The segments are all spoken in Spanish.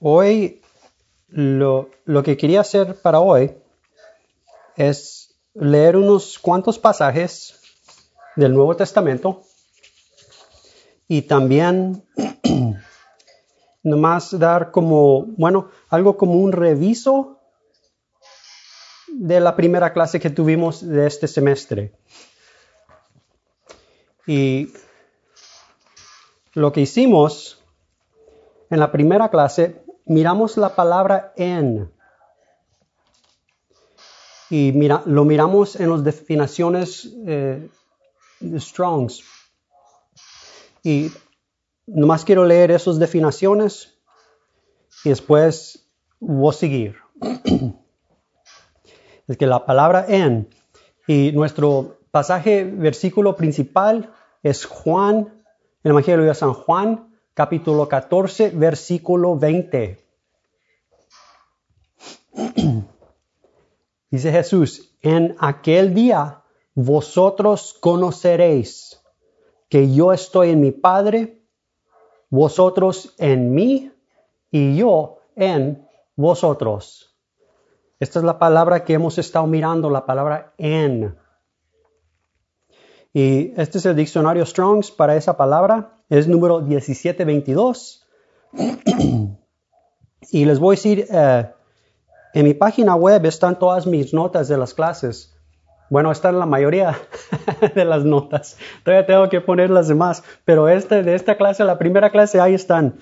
Hoy lo que quería hacer para hoy es leer unos cuantos pasajes del Nuevo Testamento y también nomás dar algo como un reviso de la primera clase que tuvimos de este semestre. Y lo que hicimos en la primera clase, miramos la palabra en. Y lo miramos en las definiciones de Strong's. Y nomás quiero leer esas definiciones y después voy a seguir. Es que la palabra en, y nuestro pasaje, versículo principal es Juan, el Evangelio de San Juan, capítulo 14, versículo 20. Dice Jesús, en aquel día vosotros conoceréis que yo estoy en mi Padre, vosotros en mí y yo en vosotros. Esta es la palabra que hemos estado mirando, la palabra en. Y este es el diccionario Strong's para esa palabra, es número 1722. Y les voy a decir, en mi página web están todas mis notas de las clases. Bueno, están la mayoría de las notas. Todavía tengo que poner las demás. Pero de esta clase, la primera clase, ahí están.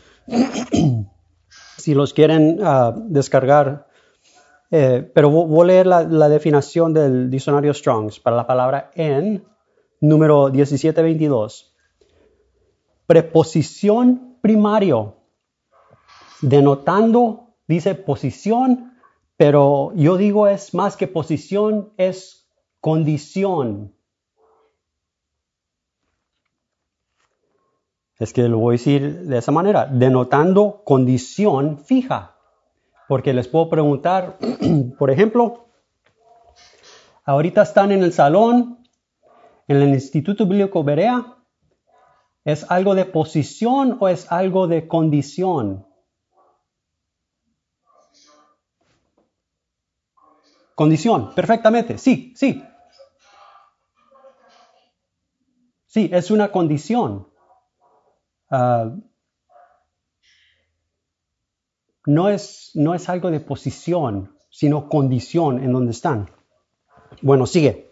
Si los quieren descargar. Pero voy a leer la definición del diccionario Strong's para la palabra en, número 1722. Preposición primario. Denotando, dice posición, pero yo digo es más que posición, es condición. Es que lo voy a decir de esa manera, denotando condición fija. Porque les puedo preguntar, por ejemplo, ahorita están en el salón, en el Instituto Bíblico Berea, ¿es algo de posición o es algo de condición? Condición, perfectamente, sí. Sí, es una condición. No es algo de posición, sino condición en donde están. Bueno, sigue.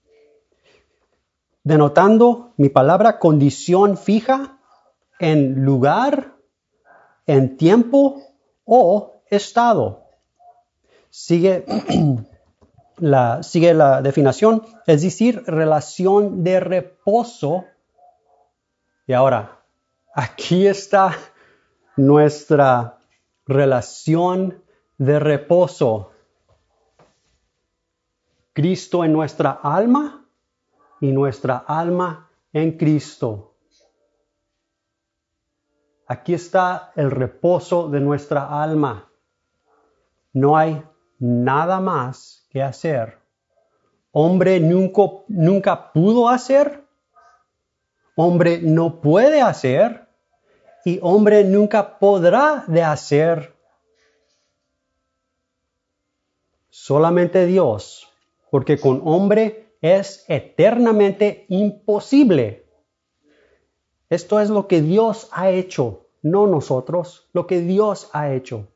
Denotando mi palabra condición fija en lugar, en tiempo o estado. Sigue la definición, es decir, relación de reposo. Y ahora, aquí está nuestra relación de reposo. Cristo en nuestra alma y nuestra alma en Cristo. Aquí está el reposo de nuestra alma. No hay nada más que hacer. Hombre nunca pudo hacer. Hombre no puede hacer. Y hombre nunca podrá de hacer. Solamente Dios. Porque con hombre es eternamente imposible. Esto es lo que Dios ha hecho, no nosotros, lo que Dios ha hecho.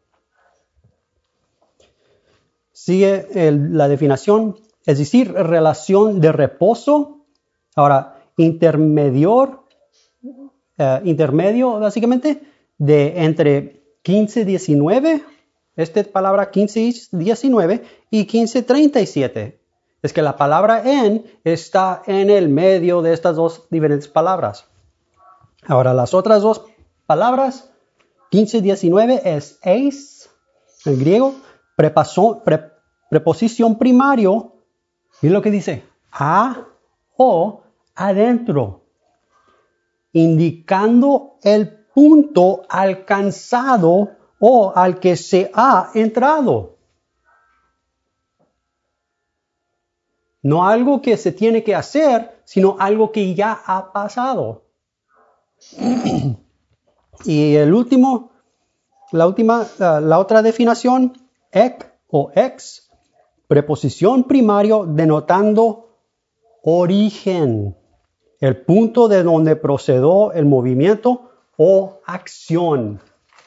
Sigue la definición, es decir, relación de reposo. Ahora, intermedio básicamente, de entre 15:19, esta palabra 15:19 y 15:37. Es que la palabra en está en el medio de estas dos diferentes palabras. Ahora, las otras dos palabras, 15:19 es eis, en griego, preposición primario, y lo que dice, a o adentro, indicando el punto alcanzado o al que se ha entrado. No algo que se tiene que hacer, sino algo que ya ha pasado. Y el último la otra definición, ek o ex, preposición primario denotando origen, el punto de donde procedió el movimiento o acción.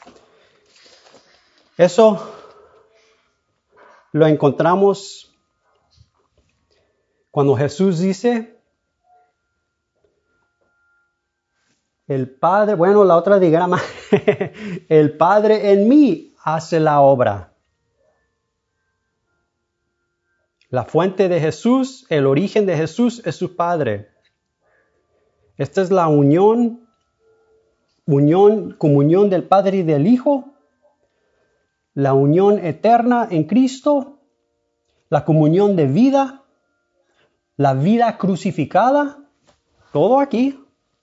Eso lo encontramos cuando Jesús dice, el Padre, bueno, la otra diagrama, el Padre en mí hace la obra. La fuente de Jesús, el origen de Jesús es su Padre. Esta es la comunión del Padre y del Hijo, la unión eterna en Cristo, la comunión de vida, la vida crucificada, todo aquí.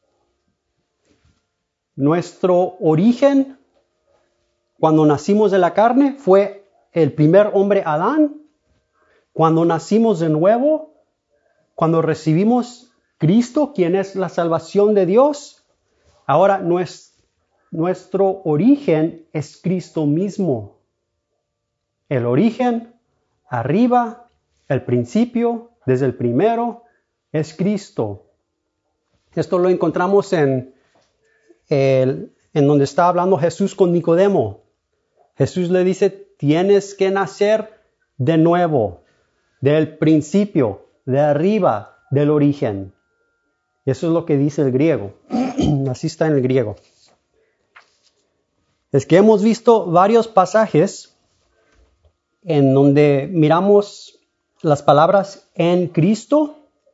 Nuestro origen, cuando nacimos de la carne, fue el primer hombre Adán. Cuando nacimos de nuevo, cuando recibimos Cristo, quien es la salvación de Dios, ahora nuestro origen es Cristo mismo. El origen, arriba, el principio, desde el primero, es Cristo. Esto lo encontramos en donde está hablando Jesús con Nicodemo. Jesús le dice, tienes que nacer de nuevo, del principio, de arriba, del origen. Eso es lo que dice el griego. Así está en el griego. Es que hemos visto varios pasajes en donde miramos las palabras en Cristo.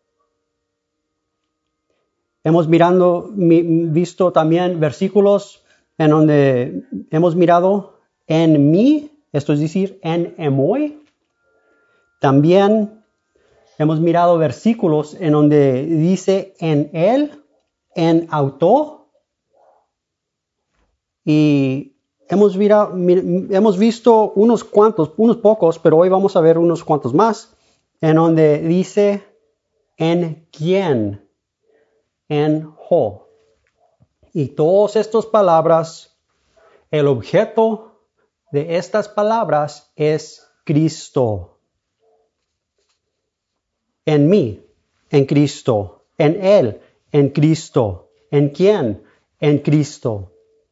Hemos visto también versículos en donde hemos mirado en mí, esto es decir, en emoi. También hemos mirado versículos en donde dice en él, en auto. Y hemos visto unos pocos, pero hoy vamos a ver unos cuantos más, en donde dice en quién. En ho. Y todas estas palabras, el objeto de estas palabras es Cristo. En mí, en Cristo. En Él, en Cristo. ¿En quién? En Cristo.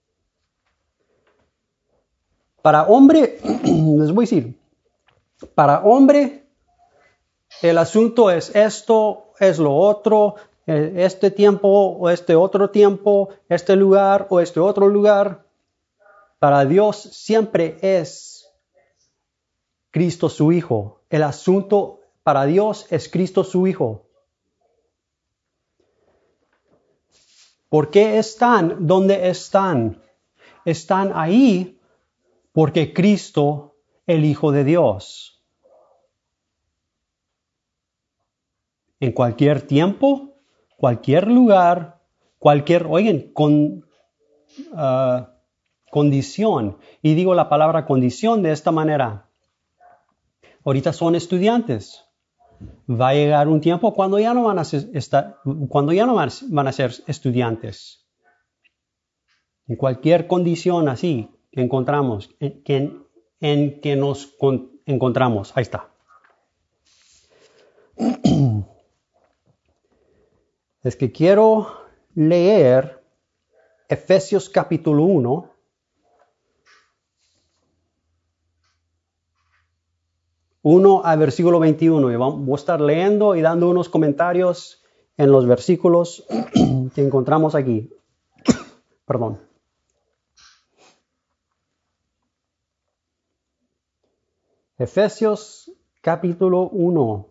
Para hombre, les voy a decir, para hombre, el asunto es esto, es lo otro, este tiempo o este otro tiempo, este lugar o este otro lugar. Para Dios siempre es Cristo su Hijo. El asunto para Dios es Cristo su Hijo. ¿Por qué están donde están? Están ahí porque Cristo, el Hijo de Dios. En cualquier tiempo, cualquier lugar, condición. Y digo la palabra condición de esta manera. Ahorita son estudiantes. Va a llegar un tiempo cuando ya no van a ser estudiantes. En cualquier condición así que encontramos, en que nos encontramos. Ahí está. Es que quiero leer Efesios capítulo 1. Al versículo 21. Y voy a estar leyendo y dando unos comentarios en los versículos que encontramos aquí. Perdón. Efesios capítulo 1.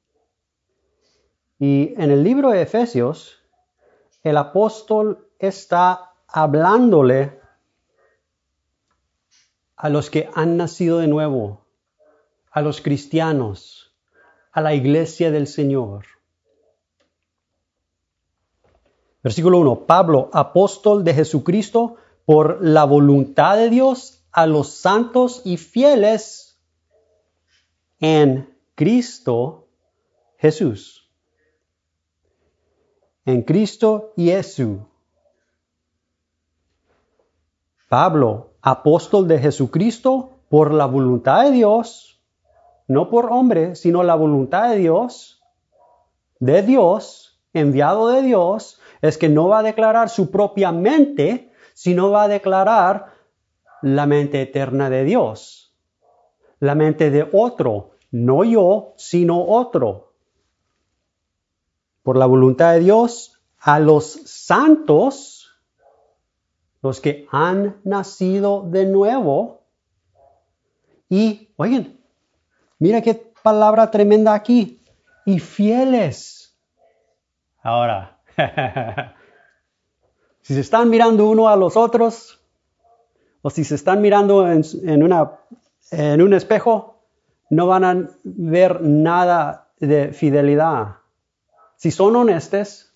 Y en el libro de Efesios, el apóstol está hablándole a los que han nacido de nuevo, a los cristianos, a la iglesia del Señor. Versículo 1. Pablo, apóstol de Jesucristo, por la voluntad de Dios, a los santos y fieles en Cristo Jesús. En Cristo Jesús. Pablo, apóstol de Jesucristo por la voluntad de Dios, no por hombre, sino la voluntad de Dios, enviado de Dios, es que no va a declarar su propia mente, sino va a declarar la mente eterna de Dios, la mente de otro, no yo, sino otro. Por la voluntad de Dios, a los santos, los que han nacido de nuevo, y, oigan, mira qué palabra tremenda aquí, y fieles. Ahora, si se están mirando uno a los otros, o si se están mirando en un espejo, no van a ver nada de fidelidad. Si son honestos,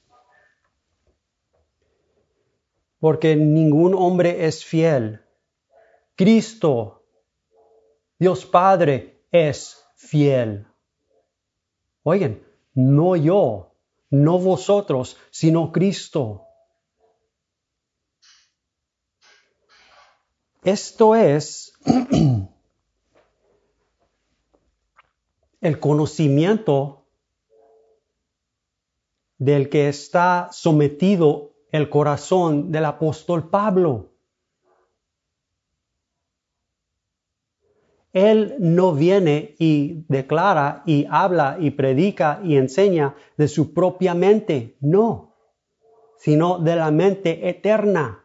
porque ningún hombre es fiel. Cristo, Dios Padre, es fiel. Oigan, no yo, no vosotros, sino Cristo. Esto es el conocimiento del que está sometido el corazón del apóstol Pablo. Él no viene y declara y habla y predica y enseña de su propia mente, no, sino de la mente eterna.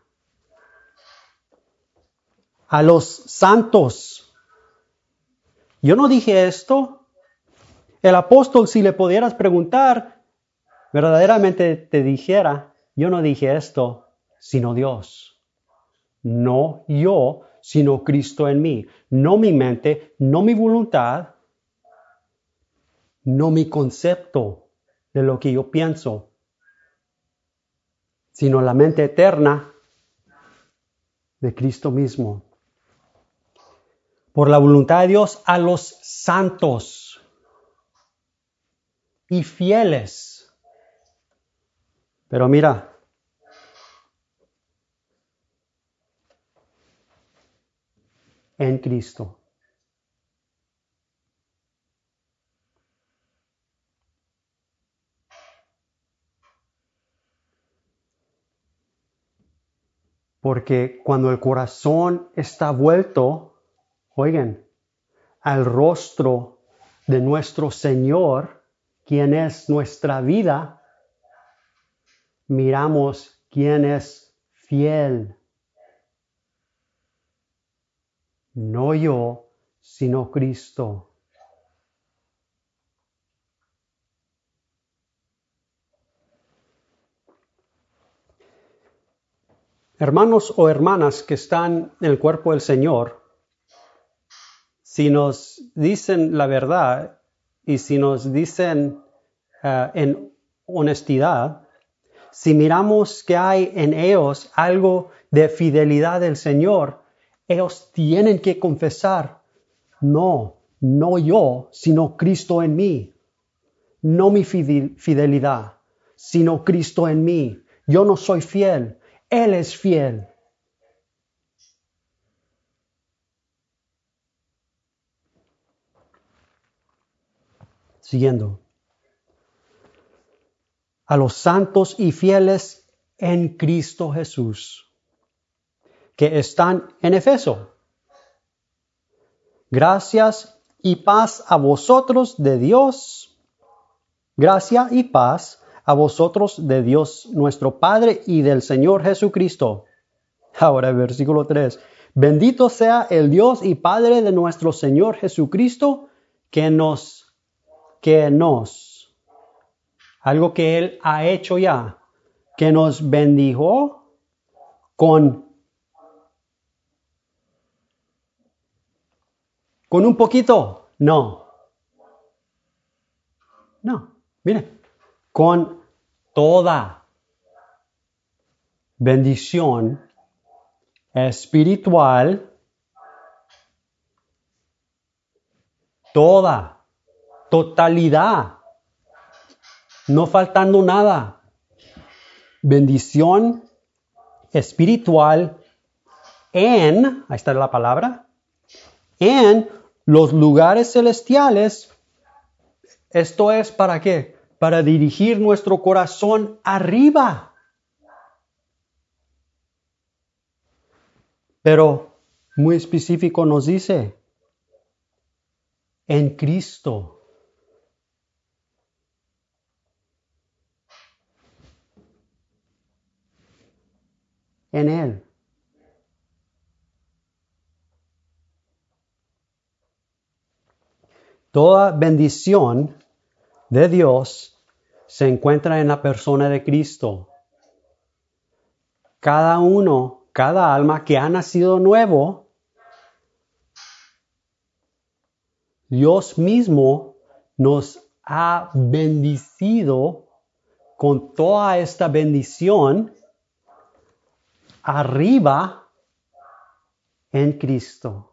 A los santos. Yo no dije esto. El apóstol, si le pudieras preguntar, verdaderamente te dijera, yo no dije esto, sino Dios. No yo, sino Cristo en mí. No mi mente, no mi voluntad, no mi concepto de lo que yo pienso, sino la mente eterna de Cristo mismo. Por la voluntad de Dios a los santos y fieles. Pero mira, en Cristo. Porque cuando el corazón está vuelto, oigan, al rostro de nuestro Señor, quien es nuestra vida, miramos quién es fiel. No yo, sino Cristo. Hermanos o hermanas que están en el cuerpo del Señor, si nos dicen la verdad y si nos dicen en honestidad, si miramos que hay en ellos algo de fidelidad del Señor, ellos tienen que confesar, no yo, sino Cristo en mí. No mi fidelidad, sino Cristo en mí. Yo no soy fiel, Él es fiel. Siguiendo. A los santos y fieles en Cristo Jesús, que están en Efeso. Gracias y paz a vosotros de Dios. Gracia y paz a vosotros de Dios nuestro Padre y del Señor Jesucristo. Ahora, versículo 3. Bendito sea el Dios y Padre de nuestro Señor Jesucristo, que nos, algo que Él ha hecho ya, que nos bendijo con un poquito. No, miren, con toda bendición espiritual, totalidad, no faltando nada. Bendición espiritual ahí está la palabra, en los lugares celestiales. Esto es ¿para qué? Para dirigir nuestro corazón arriba. Pero muy específico nos dice, en Cristo. En Él. Toda bendición de Dios se encuentra en la persona de Cristo. Cada alma que ha nacido nuevo, Dios mismo nos ha bendecido con toda esta bendición arriba en Cristo.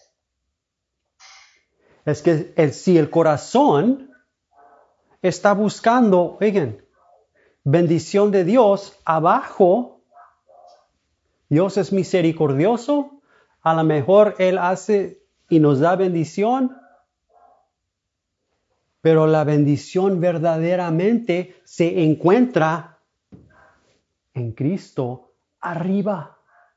Es que si el corazón está buscando, oigan, bendición de Dios abajo, Dios es misericordioso, a lo mejor Él hace y nos da bendición, pero la bendición verdaderamente se encuentra en Cristo arriba.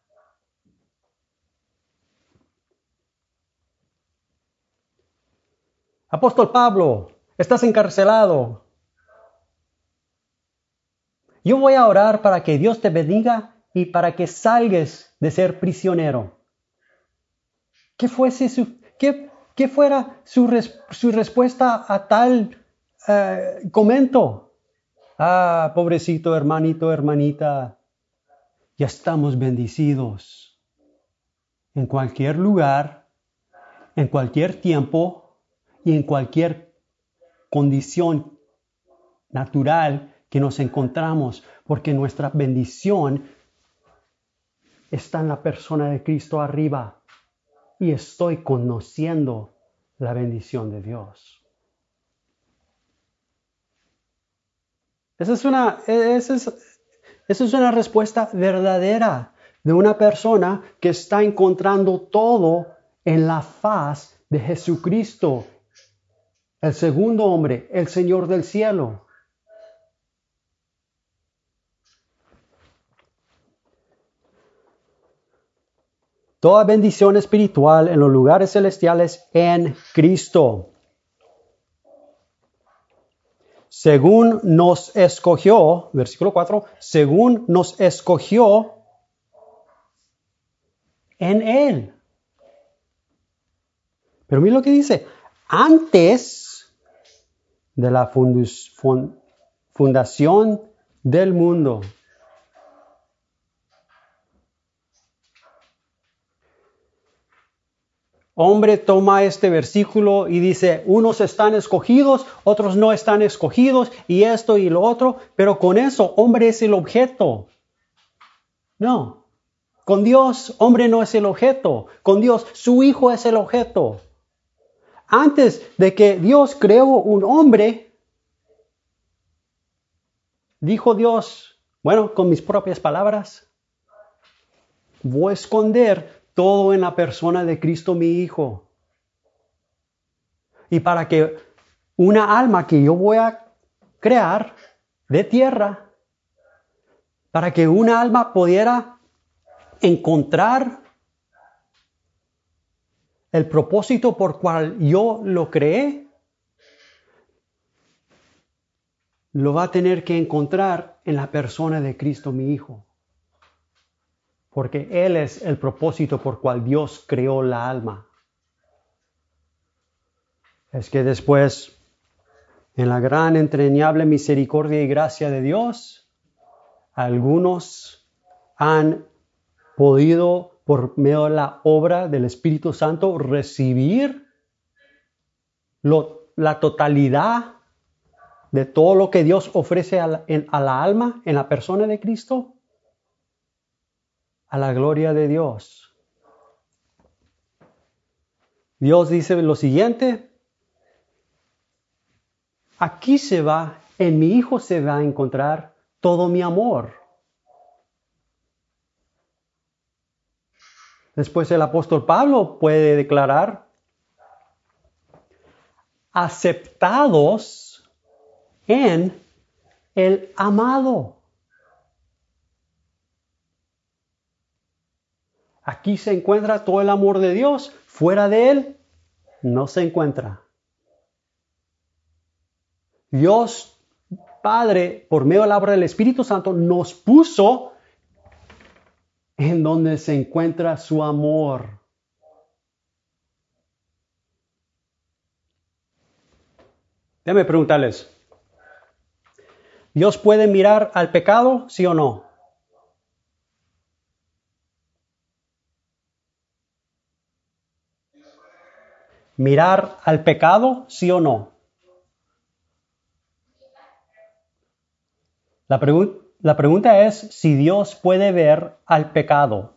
Apóstol Pablo, estás encarcelado. Yo voy a orar para que Dios te bendiga y para que salgues de ser prisionero. ¿Qué fuera su respuesta a tal comento? Ah, pobrecito hermanito, hermanita, ya estamos bendecidos. En cualquier lugar, en cualquier tiempo y en cualquier condición natural que nos encontramos, porque nuestra bendición está en la persona de Cristo arriba y estoy conociendo la bendición de Dios. Esa es una respuesta verdadera de una persona que está encontrando todo en la faz de Jesucristo, el segundo hombre, el Señor del cielo. Toda bendición espiritual en los lugares celestiales en Cristo. Según nos escogió, versículo 4, según nos escogió en Él. Pero mira lo que dice, antes de la fundación del mundo. Hombre toma este versículo y dice, unos están escogidos, otros no están escogidos, y esto y lo otro, pero con eso, hombre es el objeto. No, con Dios, hombre no es el objeto. Con Dios, su Hijo es el objeto. Antes de que Dios creó un hombre, dijo Dios, bueno, con mis propias palabras, voy a esconder todo en la persona de Cristo mi Hijo. Y para que una alma que yo voy a crear de tierra, para que una alma pudiera encontrar el propósito por cual yo lo creé, lo va a tener que encontrar en la persona de Cristo mi Hijo. Porque Él es el propósito por cual Dios creó la alma. Es que después, en la gran entrañable misericordia y gracia de Dios, algunos han podido, por medio de la obra del Espíritu Santo, recibir la totalidad de todo lo que Dios ofrece a la alma en la persona de Cristo, a la gloria de Dios. Dios dice lo siguiente, aquí en mi Hijo se va a encontrar todo mi amor. Después el apóstol Pablo puede declarar, aceptados en el amado. Aquí se encuentra todo el amor de Dios. Fuera de Él, no se encuentra. Dios Padre, por medio de la obra del Espíritu Santo, nos puso en donde se encuentra su amor. Déjenme preguntarles, ¿Dios puede mirar al pecado, sí o no? ¿Mirar al pecado, sí o no? La pregunta es si Dios puede ver al pecado.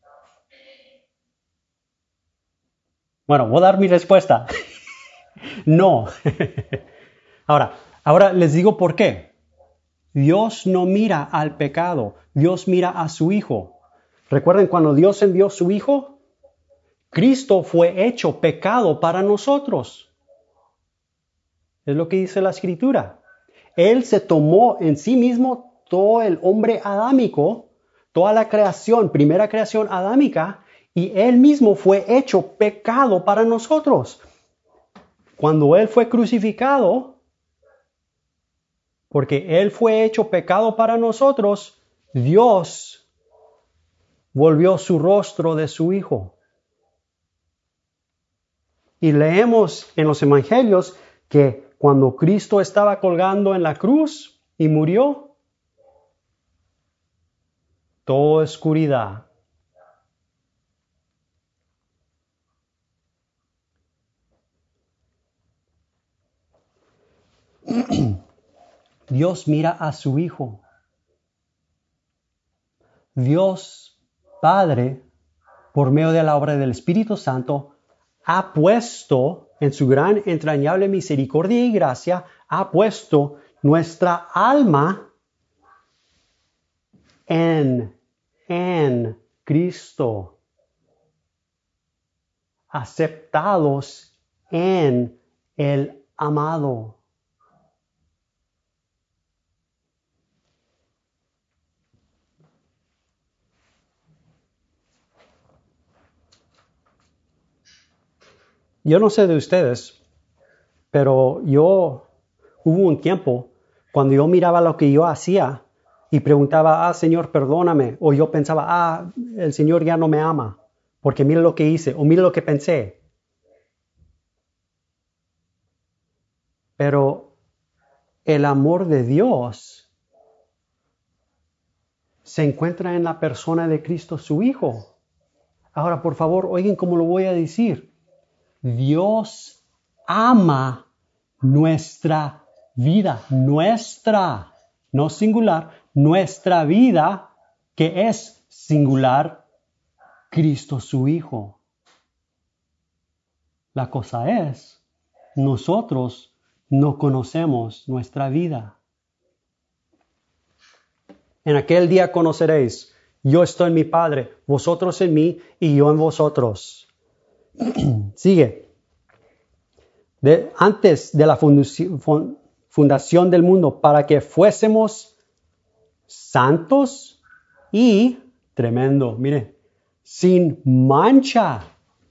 Bueno, voy a dar mi respuesta. No. Ahora les digo por qué. Dios no mira al pecado, Dios mira a su Hijo. ¿Recuerden cuando Dios envió a su Hijo? Cristo fue hecho pecado para nosotros. Es lo que dice la Escritura. Él se tomó en sí mismo todo el hombre adámico, toda la creación, primera creación adámica, y Él mismo fue hecho pecado para nosotros. Cuando Él fue crucificado, porque Él fue hecho pecado para nosotros, Dios volvió su rostro de su Hijo. Y leemos en los Evangelios que cuando Cristo estaba colgando en la cruz y murió, toda oscuridad. Dios mira a su Hijo. Dios Padre, por medio de la obra del Espíritu Santo, ha puesto en su gran entrañable misericordia y gracia, ha puesto nuestra alma en Cristo, aceptados en el amado. Yo no sé de ustedes, pero hubo un tiempo cuando yo miraba lo que yo hacía y preguntaba, Señor, perdóname, o yo pensaba, el Señor ya no me ama, porque mira lo que hice, o mira lo que pensé. Pero el amor de Dios se encuentra en la persona de Cristo, su Hijo. Ahora, por favor, oigan cómo lo voy a decir. Dios ama nuestra vida, nuestra, no singular, nuestra vida que es singular, Cristo su Hijo. La cosa es, nosotros no conocemos nuestra vida. En aquel día conoceréis, yo estoy en mi Padre, vosotros en mí y yo en vosotros. Sigue. Antes de la fundación del mundo, para que fuésemos santos y, tremendo, mire, sin mancha.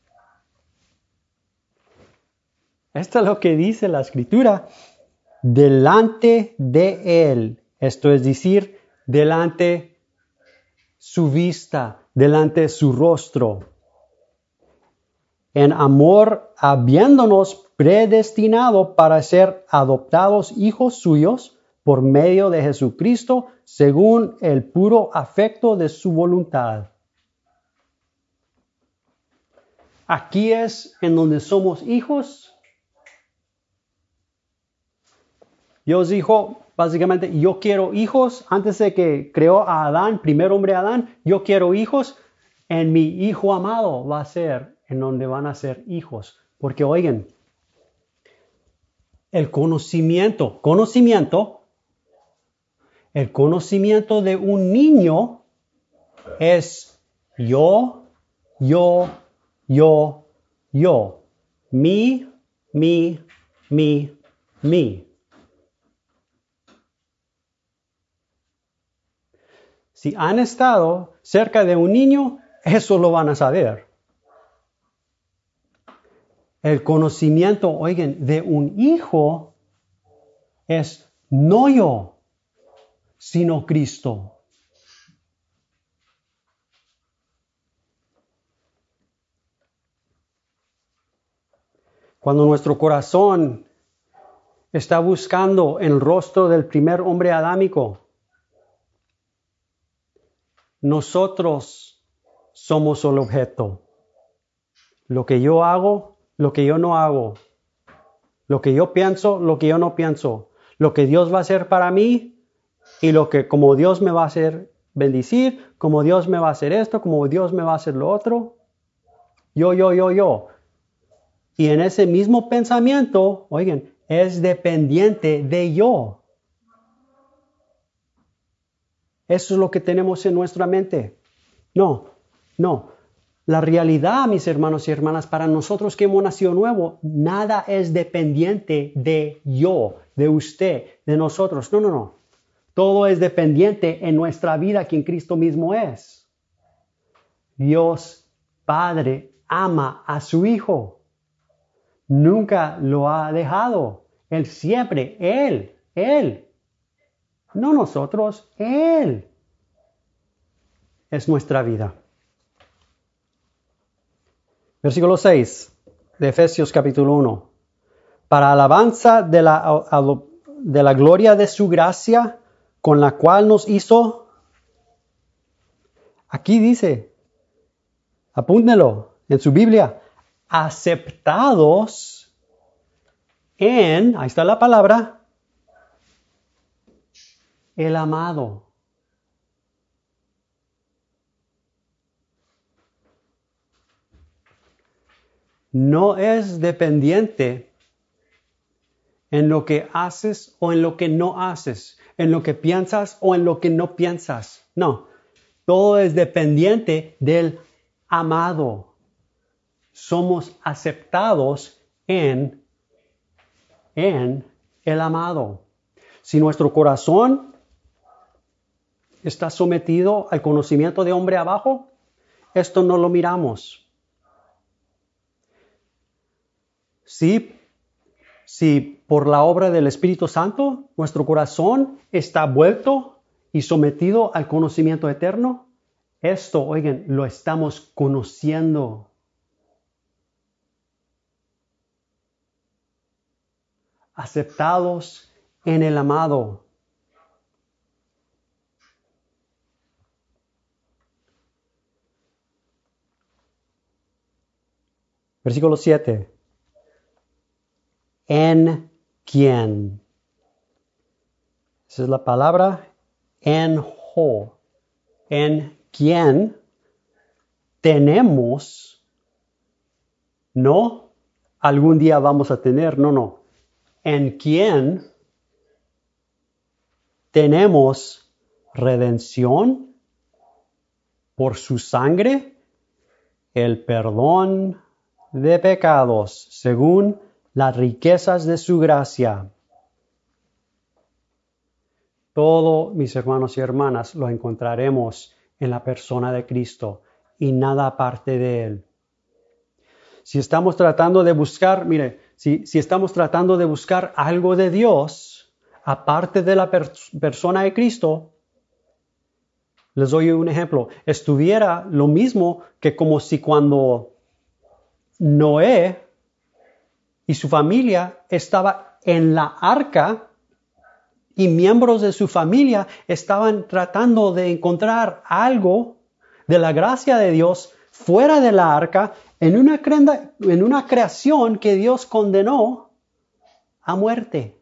Esto es lo que dice la Escritura, delante de Él, esto es decir, delante su vista, delante su rostro. En amor, habiéndonos predestinado para ser adoptados hijos suyos por medio de Jesucristo, según el puro afecto de su voluntad. Aquí es en donde somos hijos. Dios dijo, básicamente, yo quiero hijos. Antes de que creó a Adán, primer hombre Adán, yo quiero hijos. En mi hijo amado va a ser en donde van a ser hijos. Porque oigan, el conocimiento de un niño es yo yo, yo, yo. Me, me, me, me. Si han estado cerca de un niño, eso lo van a saber. El conocimiento, oigan, de un hijo es no yo, sino Cristo. Cuando nuestro corazón está buscando el rostro del primer hombre adámico, nosotros somos el objeto. Lo que yo hago, lo que yo no hago. Lo que yo pienso, lo que yo no pienso. Lo que Dios va a hacer para mí y lo que como Dios me va a hacer bendecir, como Dios me va a hacer esto, como Dios me va a hacer lo otro. Yo. Y en ese mismo pensamiento, oigan, es dependiente de yo. Eso es lo que tenemos en nuestra mente. No. La realidad, mis hermanos y hermanas, para nosotros que hemos nacido nuevo, nada es dependiente de yo, de usted, de nosotros. No. Todo es dependiente en nuestra vida quien Cristo mismo es. Dios Padre ama a su Hijo. Nunca lo ha dejado. Él siempre, Él. No nosotros, Él es nuestra vida. Versículo 6 de Efesios capítulo 1. Para alabanza de la gloria de su gracia, con la cual nos hizo. Aquí dice, apúntenlo en su Biblia, aceptados en, ahí está la palabra, el amado. No es dependiente en lo que haces o en lo que no haces, en lo que piensas o en lo que no piensas. No, todo es dependiente del amado. Somos aceptados en el amado. Si nuestro corazón está sometido al conocimiento de hombre abajo, esto no lo miramos. Si por la obra del Espíritu Santo nuestro corazón está vuelto y sometido al conocimiento eterno, esto, oigan, lo estamos conociendo. Aceptados en el amado. Versículo 7. En quien. Esa es la palabra enjo. En quien tenemos, no algún día vamos a tener, no. En quien tenemos redención por su sangre, el perdón de pecados, según las riquezas de su gracia. Todo, mis hermanos y hermanas, lo encontraremos en la persona de Cristo y nada aparte de Él. Si estamos tratando de buscar, si estamos tratando de buscar algo de Dios, aparte de la persona de Cristo, les doy un ejemplo. Estuviera lo mismo que como si cuando Noé y su familia estaba en la arca y miembros de su familia estaban tratando de encontrar algo de la gracia de Dios fuera de la arca en una creación que Dios condenó a muerte.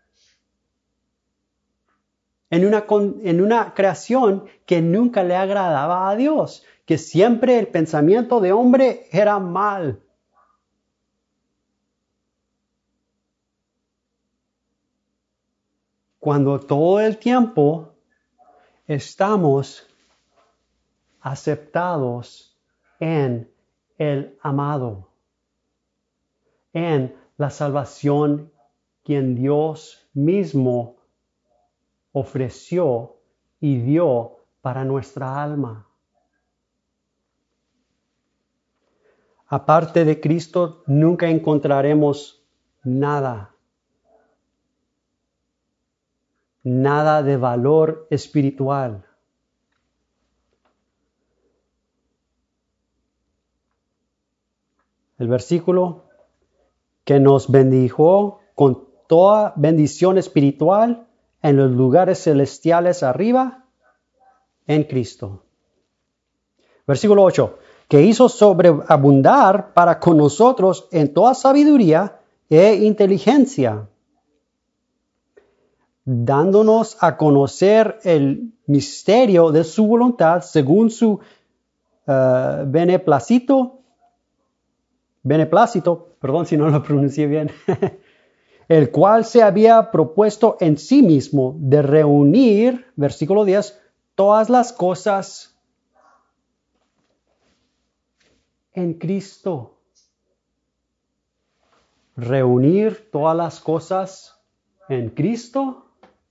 En una creación que nunca le agradaba a Dios, que siempre el pensamiento de hombre era mal. Cuando todo el tiempo estamos aceptados en el amado, en la salvación quien Dios mismo ofreció y dio para nuestra alma. Aparte de Cristo, nunca encontraremos nada de valor espiritual. El versículo que nos bendijo con toda bendición espiritual en los lugares celestiales arriba en Cristo. Versículo 8. Que hizo sobreabundar para con nosotros en toda sabiduría e inteligencia, dándonos a conocer el misterio de su voluntad según su beneplácito, perdón si no lo pronuncié bien, el cual se había propuesto en sí mismo de reunir, versículo 10, todas las cosas en Cristo. Reunir todas las cosas en Cristo.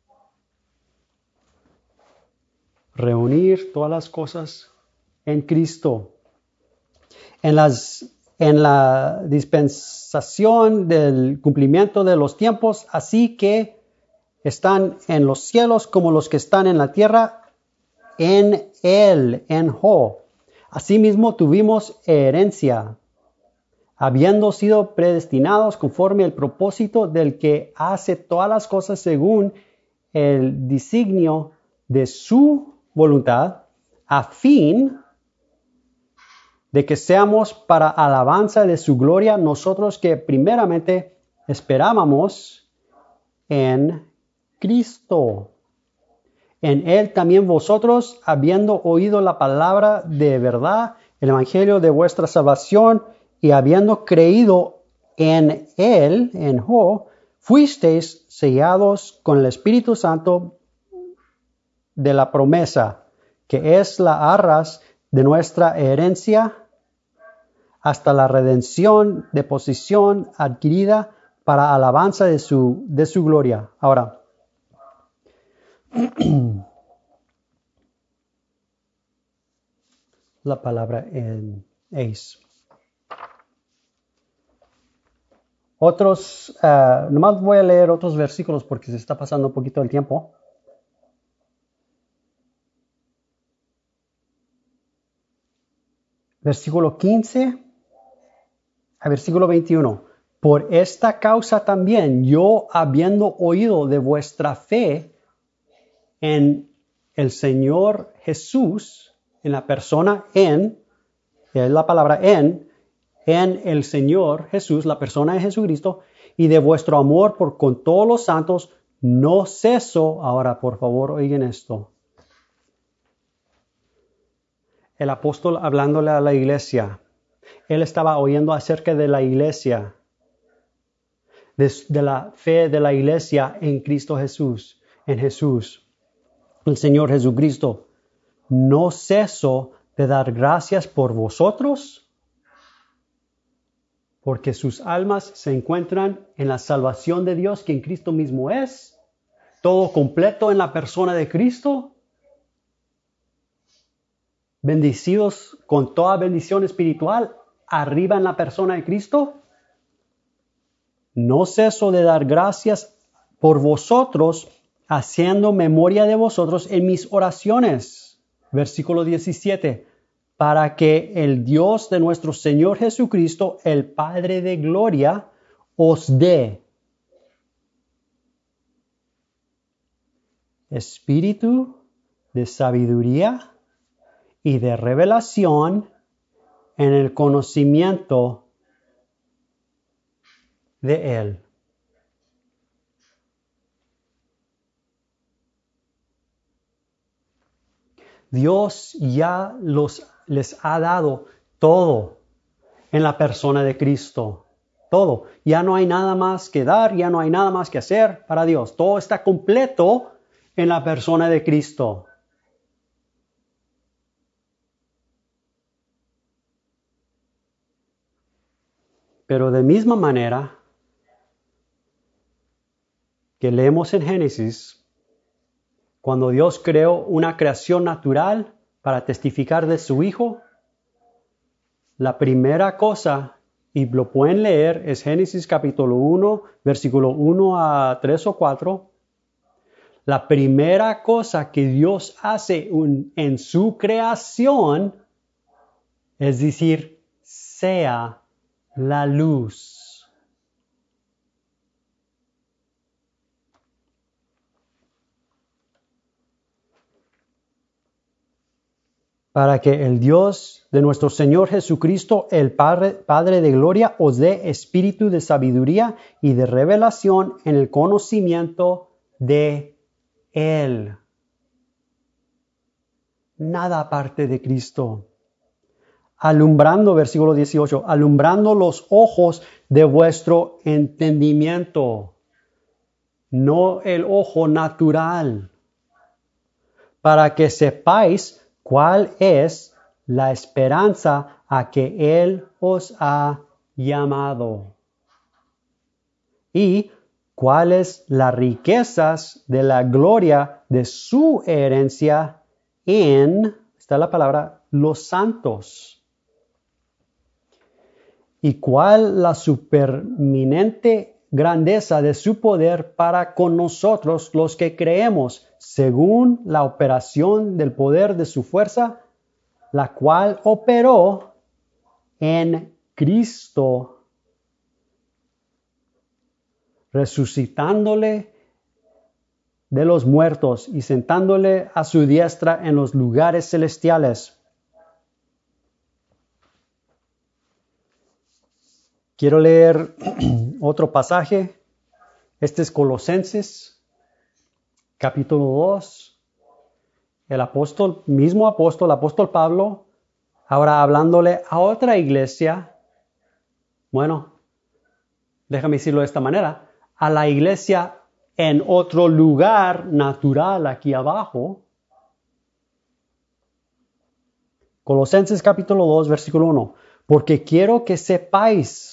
Reunir todas las cosas en Cristo. En la dispensación del cumplimiento de los tiempos, así que están en los cielos como los que están en la tierra, en Él, en Jo. Asimismo tuvimos herencia, habiendo sido predestinados conforme al propósito del que hace todas las cosas según el designio de su voluntad, a fin de que seamos para alabanza de su gloria, nosotros que primeramente esperábamos en Cristo. En Él también vosotros, habiendo oído la palabra de verdad, el evangelio de vuestra salvación, y habiendo creído en Él, en Jo, fuisteis sellados con el Espíritu Santo de la promesa, que es la arras de nuestra herencia, hasta la redención de posesión adquirida para alabanza de su gloria. Ahora, la palabra en eis. Nomás voy a leer otros versículos porque se está pasando un poquito el tiempo. Versículo 15 a versículo 21. Por esta causa también yo, habiendo oído de vuestra fe en el Señor Jesús, en la persona en, es la palabra en el Señor Jesús, la persona de Jesucristo, y de vuestro amor por con todos los santos, no ceso. Ahora, por favor, oigan esto. El apóstol hablándole a la iglesia, él estaba oyendo acerca de la iglesia, de la fe de la iglesia en Cristo Jesús, en Jesús, el Señor Jesucristo. No ceso de dar gracias por vosotros, porque sus almas se encuentran en la salvación de Dios que en Cristo mismo es, todo completo en la persona de Cristo, bendecidos con toda bendición espiritual arriba en la persona de Cristo. No ceso de dar gracias por vosotros, haciendo memoria de vosotros en mis oraciones. Versículo 17. Para que el Dios de nuestro Señor Jesucristo, el Padre de gloria, os dé espíritu de sabiduría y de revelación en el conocimiento de Él. Dios ya les ha dado todo en la persona de Cristo. Todo. Ya no hay nada más que dar, ya no hay nada más que hacer para Dios. Todo está completo en la persona de Cristo. Pero de misma manera que leemos en Génesis, cuando Dios creó una creación natural para testificar de su Hijo, la primera cosa, y lo pueden leer, es Génesis capítulo 1, versículo 1 a 3 o 4. La primera cosa que Dios hace en su creación es decir, sea la luz. Para que el Dios de nuestro Señor Jesucristo, el Padre de gloria, os dé espíritu de sabiduría y de revelación en el conocimiento de Él. Nada aparte de Cristo. Alumbrando, versículo 18, alumbrando los ojos de vuestro entendimiento, no el ojo natural, para que sepáis cuál es la esperanza a que Él os ha llamado y cuáles las riquezas de la gloria de su herencia en, está la palabra, los santos. Y cuál la superminente grandeza de su poder para con nosotros los que creemos, según la operación del poder de su fuerza, la cual operó en Cristo, resucitándole de los muertos y sentándole a su diestra en los lugares celestiales. Quiero leer otro pasaje. Este es Colosenses, capítulo 2. El apóstol Pablo, ahora hablándole a otra iglesia. Bueno, déjame decirlo de esta manera. A la iglesia en otro lugar natural aquí abajo. Colosenses capítulo 2, versículo 1. Porque quiero que sepáis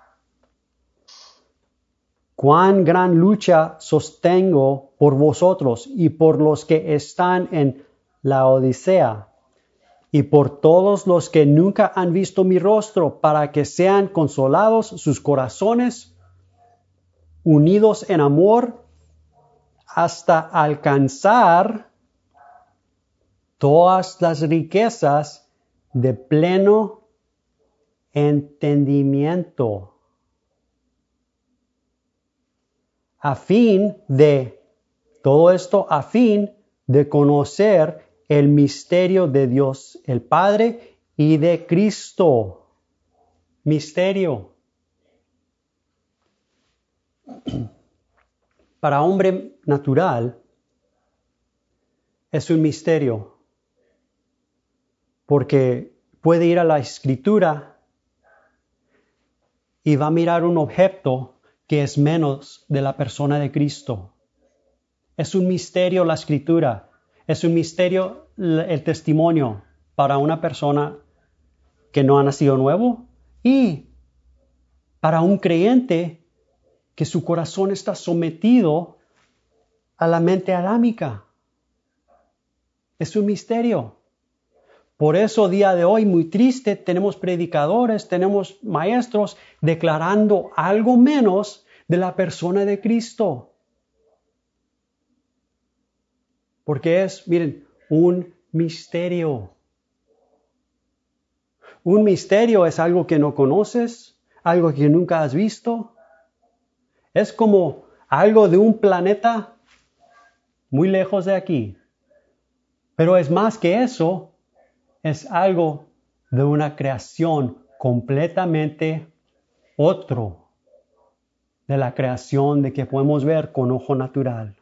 cuán gran lucha sostengo por vosotros y por los que están en la Odisea y por todos los que nunca han visto mi rostro, para que sean consolados sus corazones, unidos en amor, hasta alcanzar todas las riquezas de pleno entendimiento, a fin de conocer el misterio de Dios el Padre y de Cristo. Misterio. Para hombre natural es un misterio, porque puede ir a la Escritura y va a mirar un objeto que es menos de la persona de Cristo. Es un misterio la Escritura. Es un misterio el testimonio para una persona que no ha nacido nuevo y para un creyente que su corazón está sometido a la mente adámica. Es un misterio. Por eso, día de hoy, muy triste, tenemos predicadores, tenemos maestros declarando algo menos de la persona de Cristo. Porque es, miren, un misterio. Un misterio es algo que no conoces, algo que nunca has visto. Es como algo de un planeta muy lejos de aquí. Pero es más que eso. Es algo de una creación completamente otro de la creación de que podemos ver con ojo natural.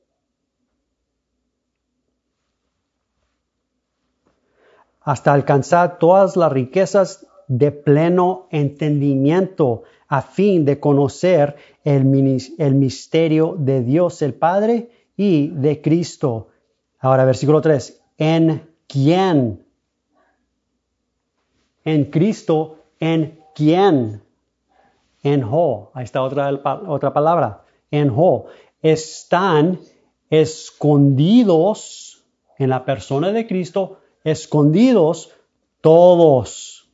Hasta alcanzar todas las riquezas de pleno entendimiento, a fin de conocer el misterio de Dios el Padre y de Cristo. Ahora, versículo 3. En Cristo, en quien Enho, ahí está otra palabra, enho, están escondidos en la persona de Cristo, escondidos todos,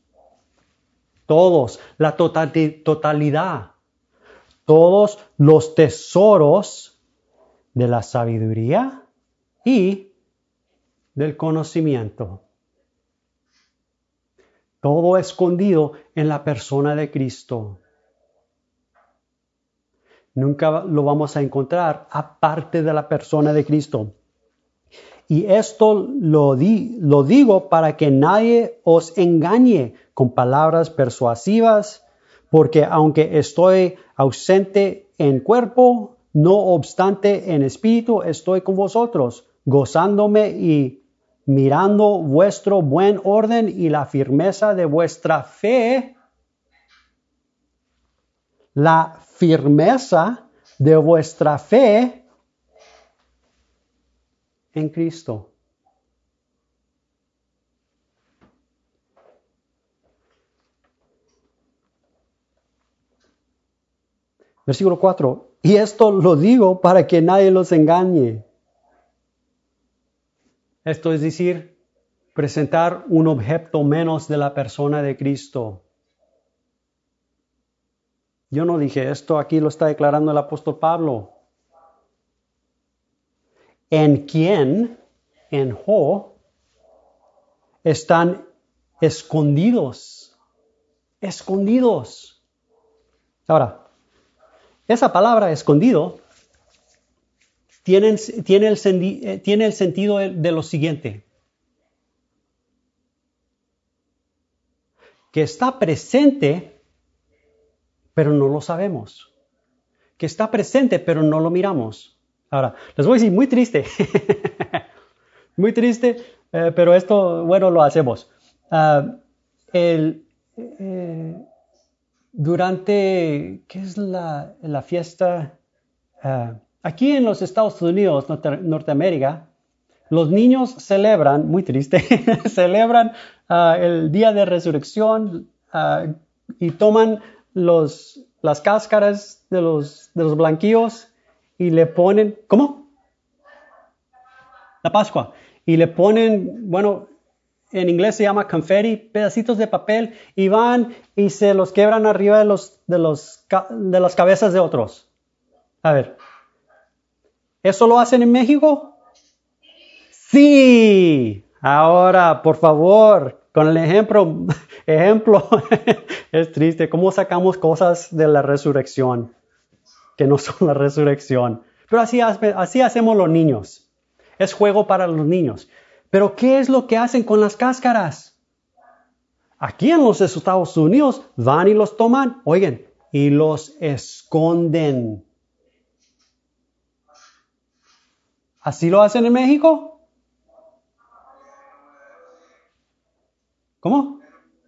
la totalidad, todos los tesoros de la sabiduría y del conocimiento. Todo escondido en la persona de Cristo. Nunca lo vamos a encontrar aparte de la persona de Cristo. Y esto lo digo para que nadie os engañe con palabras persuasivas, porque aunque estoy ausente en cuerpo, no obstante en espíritu estoy con vosotros, gozándome y mirando vuestro buen orden y la firmeza de vuestra fe. La firmeza de vuestra fe en Cristo. Versículo 4. Y esto lo digo para que nadie los engañe. Esto es decir, presentar un objeto menos de la persona de Cristo. Yo no dije esto, aquí lo está declarando el apóstol Pablo. En quien, en Jo, están escondidos. Escondidos. Ahora, esa palabra escondido tiene el sentido de lo siguiente. Que está presente, pero no lo sabemos. Que está presente, pero no lo miramos. Ahora, les voy a decir, muy triste. Muy triste, pero esto, bueno, lo hacemos. Durante, ¿qué es la fiesta? Aquí en los Estados Unidos, Norteamérica, los niños celebran, muy triste, celebran el día de resurrección y toman las cáscaras de los blanquillos y le ponen, ¿cómo? La Pascua. Y le ponen, bueno, en inglés se llama confetti, pedacitos de papel, y van y se los quebran arriba de las cabezas de otros. A ver, ¿eso lo hacen en México? Sí. Ahora, por favor, con el ejemplo, es triste. ¿Cómo sacamos cosas de la resurrección que no son la resurrección? Pero así hacemos los niños. Es juego para los niños. Pero ¿qué es lo que hacen con las cáscaras? Aquí en los Estados Unidos van y los toman, oigan, y los esconden. ¿Así lo hacen en México? ¿Cómo?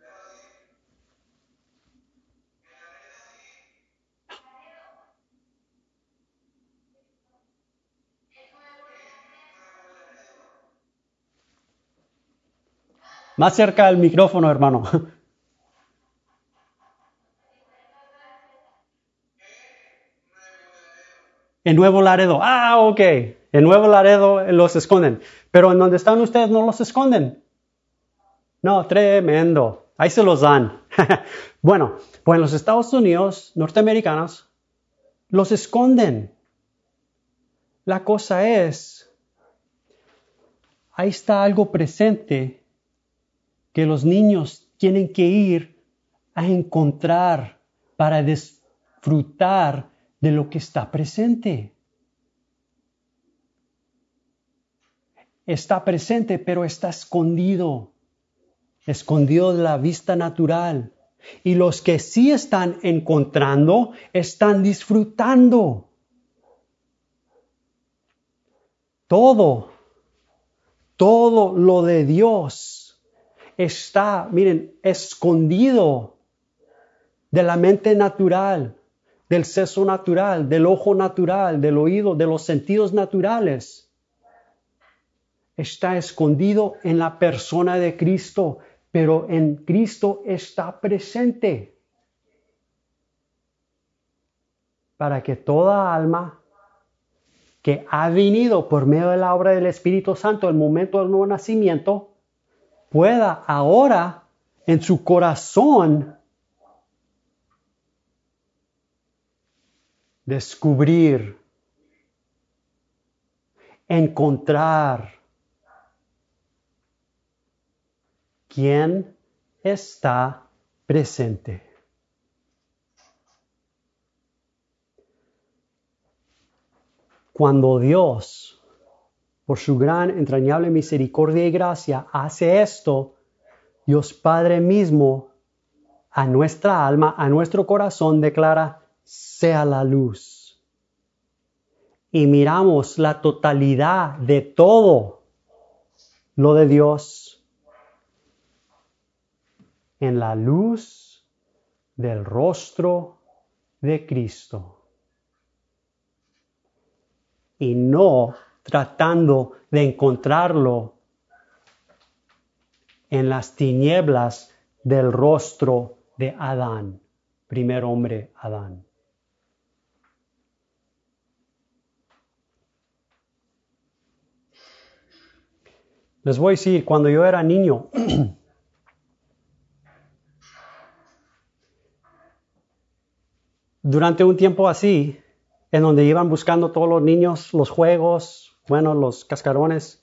Más cerca del micrófono, hermano. En Nuevo Laredo. Ah, ok. En Nuevo Laredo los esconden. Pero en donde están ustedes no los esconden. No, tremendo. Ahí se los dan. Bueno, pues en los Estados Unidos, norteamericanos, los esconden. La cosa es, ahí está algo presente que los niños tienen que ir a encontrar para disfrutar de lo que está presente. Está presente, pero está escondido de la vista natural. Y los que sí están encontrando, están disfrutando. Todo lo de Dios está, miren, escondido de la mente natural, del seso natural, del ojo natural, del oído, de los sentidos naturales. Está escondido en la persona de Cristo, pero en Cristo está presente. para que toda alma que ha venido por medio de la obra del Espíritu Santo, el momento del nuevo nacimiento, pueda ahora en su corazón descubrir, encontrar quién está presente. Cuando Dios, por su gran, entrañable misericordia y gracia, hace esto, Dios Padre mismo a nuestra alma, a nuestro corazón, declara, sea la luz. Y miramos la totalidad de todo lo de Dios en la luz del rostro de Cristo. Y no tratando de encontrarlo en las tinieblas del rostro de Adán, primer hombre Adán. Les voy a decir, cuando yo era niño, durante un tiempo así, en donde iban buscando todos los niños los juegos, bueno, los cascarones,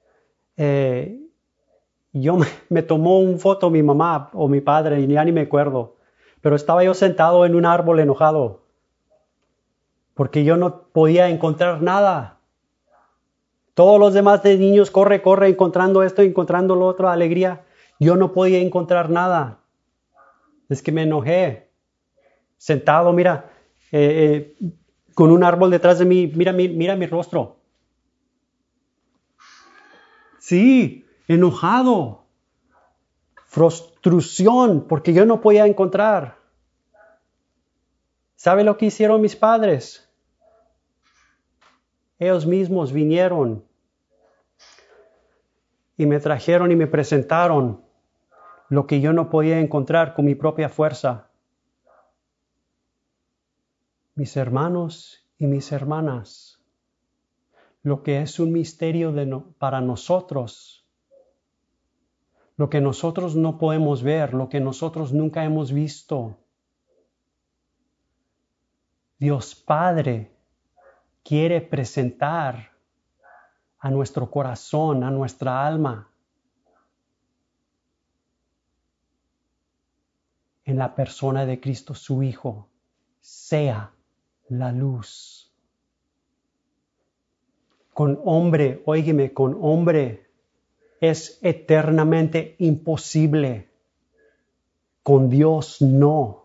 me tomó una foto mi mamá o mi padre, y ya ni me acuerdo, pero estaba yo sentado en un árbol enojado, porque yo no podía encontrar nada. Todos los demás de niños corre, encontrando esto, encontrando lo otro, alegría. Yo no podía encontrar nada. Es que me enojé. Sentado, mira, con un árbol detrás de mí, mira mi rostro. Sí, enojado. Frustración, porque yo no podía encontrar. ¿Sabe lo que hicieron mis padres? Ellos mismos vinieron y me trajeron y me presentaron lo que yo no podía encontrar con mi propia fuerza. Mis hermanos y mis hermanas, lo que es un misterio para nosotros, lo que nosotros no podemos ver, lo que nosotros nunca hemos visto. Dios Padre quiere presentar a nuestro corazón, a nuestra alma, en la persona de Cristo, su Hijo, sea la luz. Con hombre, óigeme, con hombre es eternamente imposible. Con Dios no.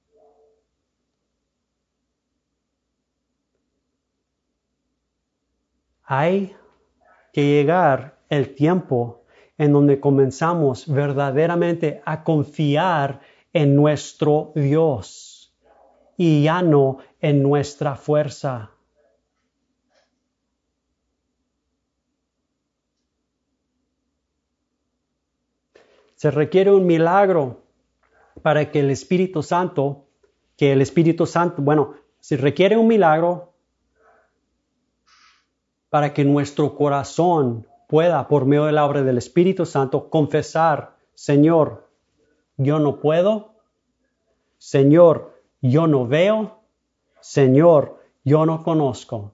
Hay que llegar el tiempo en donde comenzamos verdaderamente a confiar en nuestro Dios y ya no en nuestra fuerza. Se requiere un milagro para que el Espíritu Santo, se requiere un milagro para que nuestro corazón pueda, por medio de la obra del Espíritu Santo, confesar, Señor, yo no puedo, Señor, yo no veo, Señor, yo no conozco.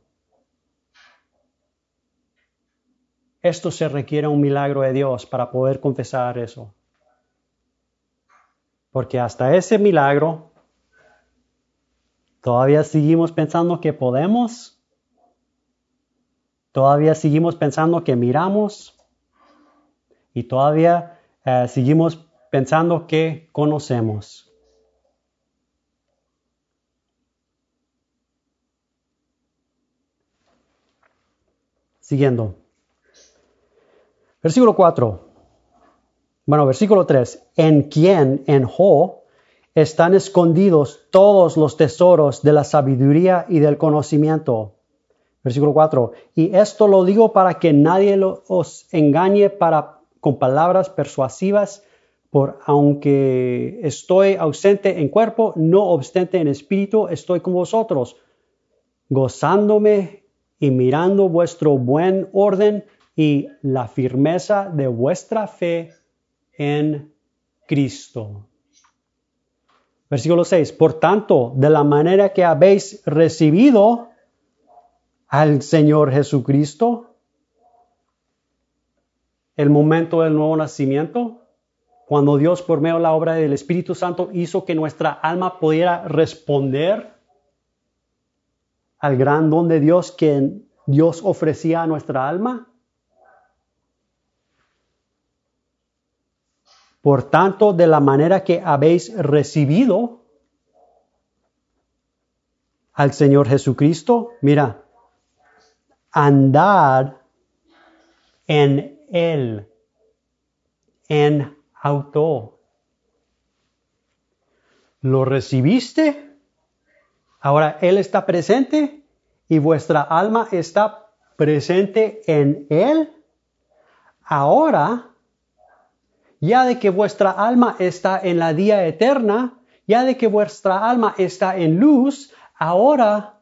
Esto se requiere un milagro de Dios para poder confesar eso. Porque hasta ese milagro, todavía seguimos pensando que podemos. Todavía seguimos pensando que miramos. Y todavía seguimos pensando que conocemos. Siguiendo. Versículo 3. En quien, en Jo, están escondidos todos los tesoros de la sabiduría y del conocimiento. Versículo 4. Y esto lo digo para que nadie os engañe con palabras persuasivas, aunque estoy ausente en cuerpo, no obstante en espíritu estoy con vosotros. gozándome y mirando vuestro buen orden y la firmeza de vuestra fe en Cristo. Versículo 6. Por tanto, de la manera que habéis recibido al Señor Jesucristo, el momento del nuevo nacimiento, cuando Dios por medio de la obra del Espíritu Santo hizo que nuestra alma pudiera responder al gran don de Dios que Dios ofrecía a nuestra alma. Por tanto, de la manera que habéis recibido al Señor Jesucristo, mira, andad en Él, en auto. ¿Lo recibiste? Ahora Él está presente y vuestra alma está presente en Él. Ahora, ya de que vuestra alma está en la vida eterna, ya de que vuestra alma está en luz, ahora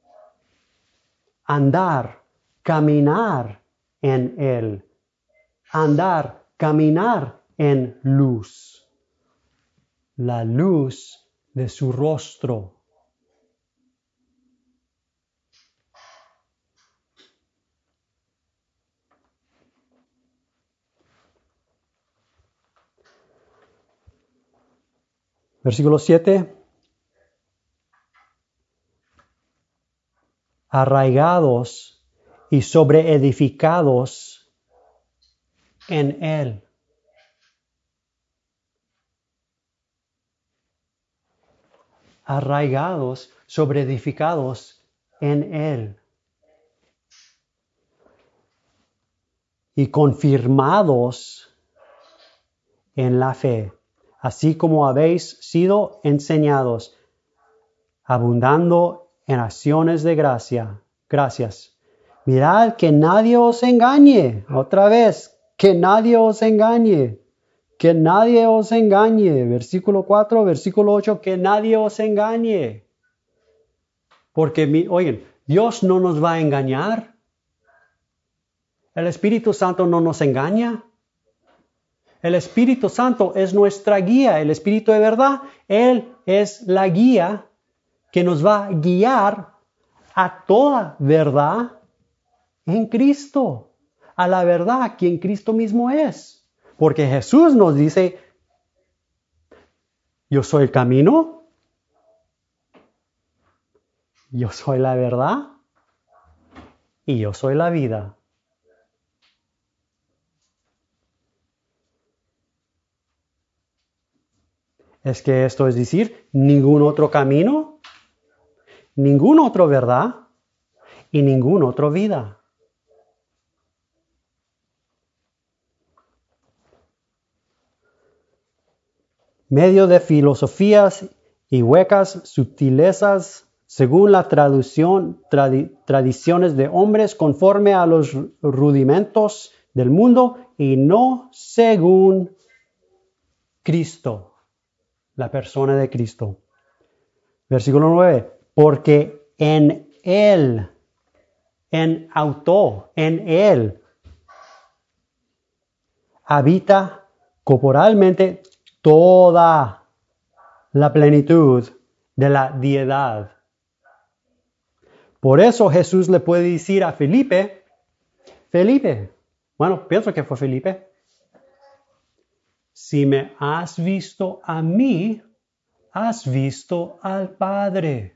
andar, caminar en Él. Andar, caminar en luz. La luz de su rostro. Versículo 7. Arraigados y sobreedificados en Él. Arraigados, sobreedificados en Él. Y confirmados en la fe, así como habéis sido enseñados, abundando en acciones de gracias. Mirad que nadie os engañe. Otra vez, que nadie os engañe. Que nadie os engañe. Versículo 4, versículo 8, que nadie os engañe. Porque, oigan, Dios no nos va a engañar. El Espíritu Santo no nos engaña. El Espíritu Santo es nuestra guía. El Espíritu de verdad, Él es la guía que nos va a guiar a toda verdad en Cristo. A la verdad que en Cristo mismo es. Porque Jesús nos dice, yo soy el camino, yo soy la verdad y yo soy la vida. Es que esto es decir, ningún otro camino, ningún otro verdad y ningún otro vida. Medio de filosofías y huecas sutilezas según la tradiciones de hombres conforme a los rudimentos del mundo y no según Cristo. La persona de Cristo. Versículo 9. Porque en Él, en Él, habita corporalmente toda la plenitud de la deidad. Por eso Jesús le puede decir a Felipe, bueno, pienso que fue Felipe, si me has visto a mí, has visto al Padre.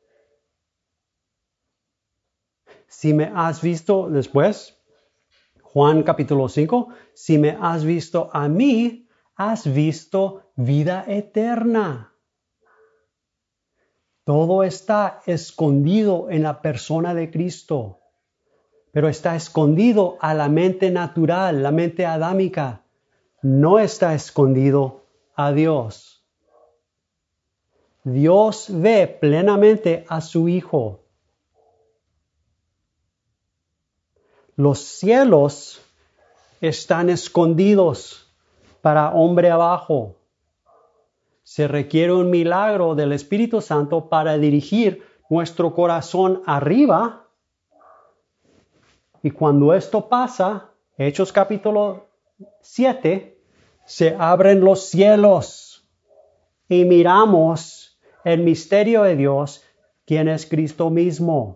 Si me has visto después, Juan capítulo 5, si me has visto a mí, has visto vida eterna. Todo está escondido en la persona de Cristo, pero está escondido a la mente natural, la mente adámica. No está escondido a Dios. Dios ve plenamente a su Hijo. Los cielos están escondidos para hombre abajo. Se requiere un milagro del Espíritu Santo para dirigir nuestro corazón arriba. Y cuando esto pasa, Hechos capítulo 7, se abren los cielos y miramos el misterio de Dios, quien es Cristo mismo.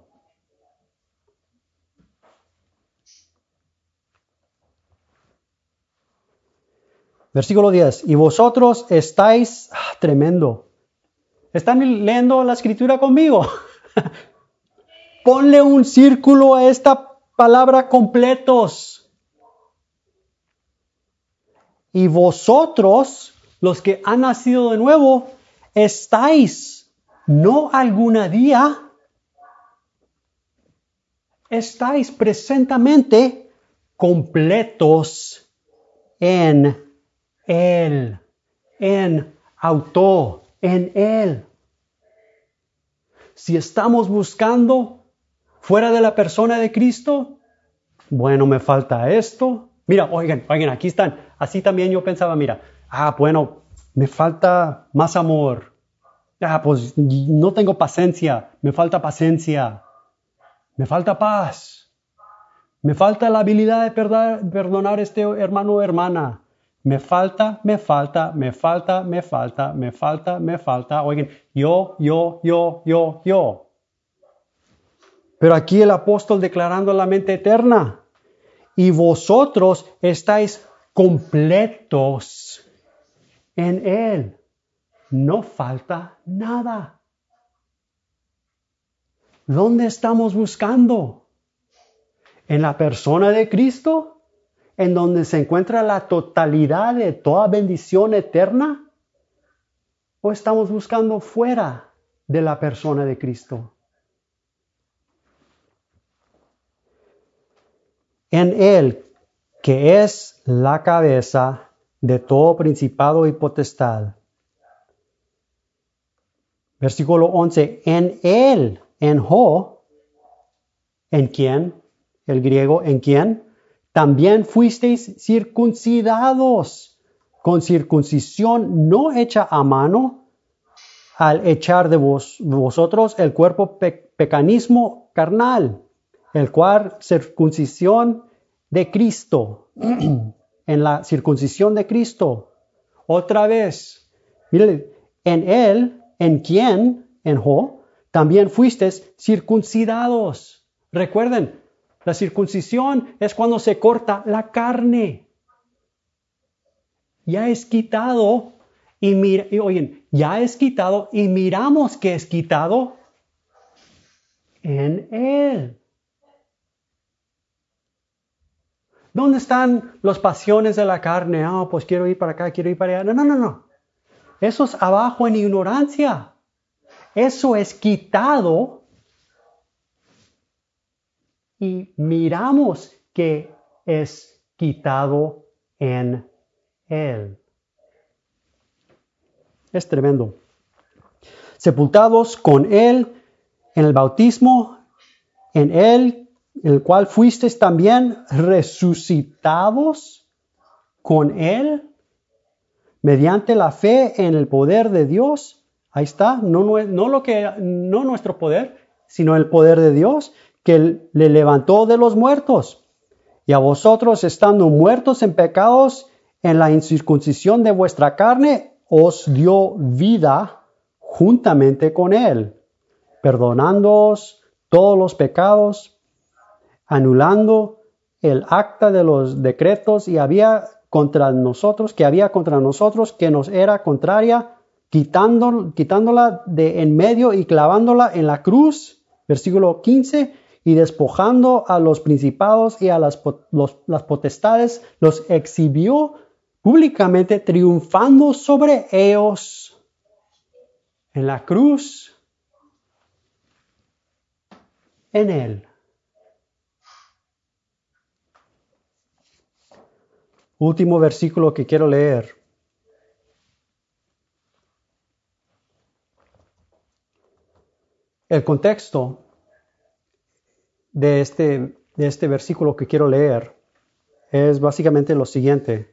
Versículo 10. Y vosotros estáis, tremendo. ¿Están leyendo la escritura conmigo? Ponle un círculo a esta palabra completos. Y vosotros, los que han nacido de nuevo, estáis, no algún día, estáis presentemente completos en Él, en auto, en Él. Si estamos buscando fuera de la persona de Cristo, bueno, me falta esto. Mira, oigan, aquí están. Así también yo pensaba, mira, bueno, me falta más amor. Pues no tengo paciencia, me falta paciencia. Me falta paz. Me falta la habilidad de perdonar a este hermano o hermana. Me falta. Oigan, yo. Pero aquí el apóstol declarando la mente eterna. Y vosotros estáis completos en Él. No falta nada. ¿Dónde estamos buscando? ¿En la persona de Cristo? ¿En donde se encuentra la totalidad de toda bendición eterna? ¿O estamos buscando fuera de la persona de Cristo? En Él, que es la cabeza de todo principado y potestad. Versículo 11. En Él, en Ho, en quien, el griego, en quien, también fuisteis circuncidados con circuncisión no hecha a mano, al echar de vosotros el cuerpo pecanismo carnal, el cual circuncisión de Cristo, en la circuncisión de Cristo. Otra vez, miren, en Él, en quien, en Ho, también fuisteis circuncidados. Recuerden, la circuncisión es cuando se corta la carne. Ya es quitado ya es quitado y miramos que es quitado en Él. ¿Dónde están las pasiones de la carne? Pues quiero ir para acá, quiero ir para allá. No. Eso es abajo en ignorancia. Eso es quitado y miramos que es quitado en Él. Es tremendo. Sepultados con Él en el bautismo, en Él, en el cual fuisteis también resucitados con Él, mediante la fe en el poder de Dios. Ahí está, no nuestro poder, sino el poder de Dios, que le levantó de los muertos. Y a vosotros, estando muertos en pecados, en la incircuncisión de vuestra carne, os dio vida juntamente con Él, perdonándoos todos los pecados, anulando el acta de los decretos que había contra nosotros, que nos era contraria, quitándola de en medio y clavándola en la cruz, versículo 15, y despojando a los principados y a las potestades, los exhibió públicamente, triunfando sobre ellos en la cruz, en Él. Último versículo que quiero leer. El contexto de este versículo que quiero leer es básicamente lo siguiente.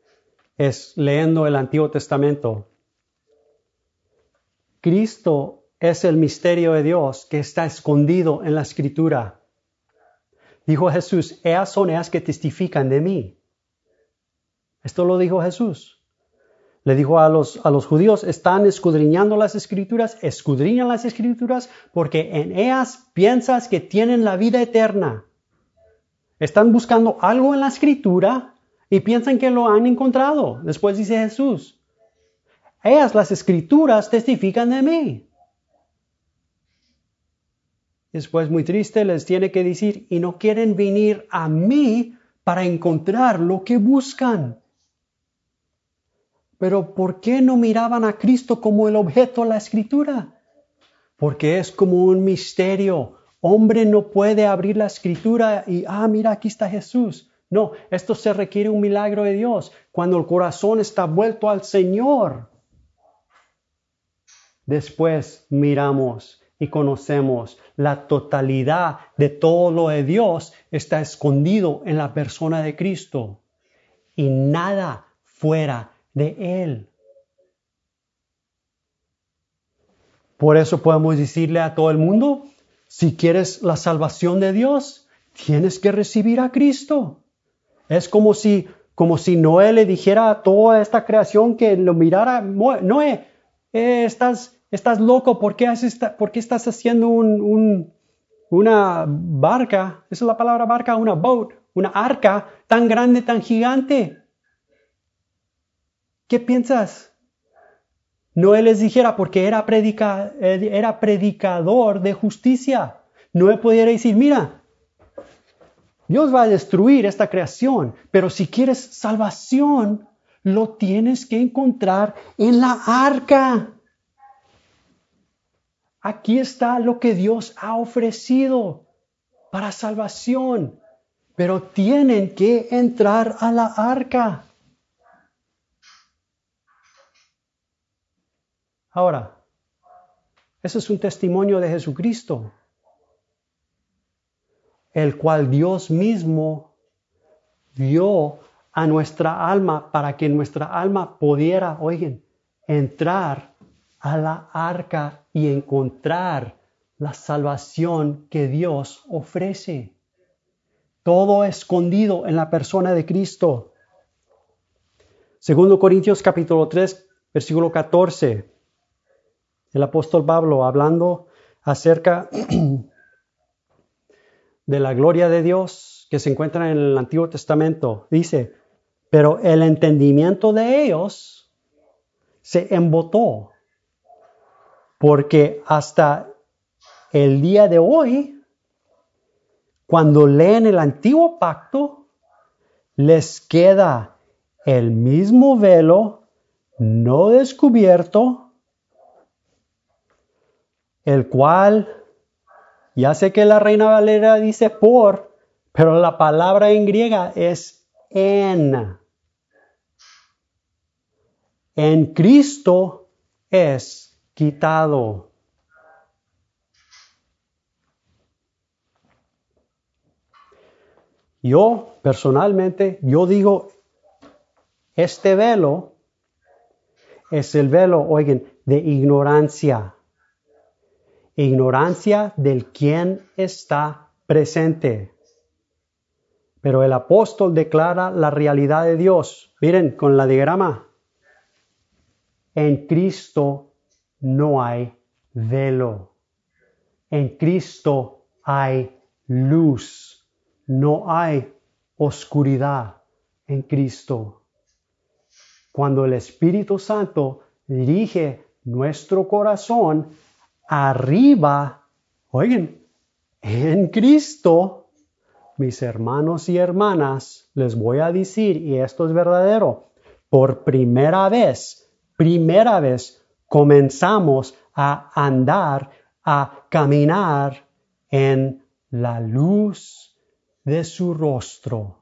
Es leyendo el Antiguo Testamento. Cristo es el misterio de Dios que está escondido en la Escritura. Dijo Jesús, ellas son ellas que testifican de mí. Esto lo dijo Jesús. Le dijo a los judíos, están escudriñando las Escrituras, escudriñan las Escrituras porque en ellas piensas que tienen la vida eterna. Están buscando algo en la Escritura y piensan que lo han encontrado. Después dice Jesús, ellas, las Escrituras, testifican de mí. Después, muy triste, les tiene que decir, y no quieren venir a mí para encontrar lo que buscan. Pero ¿por qué no miraban a Cristo como el objeto de la Escritura? Porque es como un misterio. Hombre no puede abrir la Escritura y, mira, aquí está Jesús. No, esto se requiere un milagro de Dios. Cuando el corazón está vuelto al Señor, después miramos y conocemos la totalidad de todo lo de Dios está escondido en la persona de Cristo y nada fuera de Él. Por eso podemos decirle a todo el mundo, si quieres la salvación de Dios, tienes que recibir a Cristo. Es como si Noé le dijera a toda esta creación que lo mirara, Noé, estás loco, ¿por qué estás haciendo una barca? Esa es la palabra barca, una boat, una arca tan grande, tan gigante. ¿Qué piensas? Noé les dijera, porque era predicador de justicia. Noé pudiera decir, mira, Dios va a destruir esta creación, pero si quieres salvación, lo tienes que encontrar en la arca. Aquí está lo que Dios ha ofrecido para salvación, pero tienen que entrar a la arca. Ahora, ese es un testimonio de Jesucristo, el cual Dios mismo dio a nuestra alma para que nuestra alma pudiera, entrar a la arca y encontrar la salvación que Dios ofrece. Todo escondido en la persona de Cristo. 2 Corintios capítulo 3, versículo 14. El apóstol Pablo hablando acerca de la gloria de Dios que se encuentra en el Antiguo Testamento. Dice, pero el entendimiento de ellos se embotó, porque hasta el día de hoy, cuando leen el Antiguo Pacto, les queda el mismo velo no descubierto, el cual, ya sé que la Reina Valera dice por, pero la palabra en griega es en. En Cristo es quitado. Yo, personalmente, digo, este velo es el velo, de ignorancia. Ignorancia del quien está presente. Pero el apóstol declara la realidad de Dios. Miren, con la diagrama. En Cristo no hay velo. En Cristo hay luz. No hay oscuridad en Cristo. Cuando el Espíritu Santo dirige nuestro corazón arriba, en Cristo, mis hermanos y hermanas, les voy a decir, y esto es verdadero, por primera vez, comenzamos a andar, a caminar en la luz de su rostro.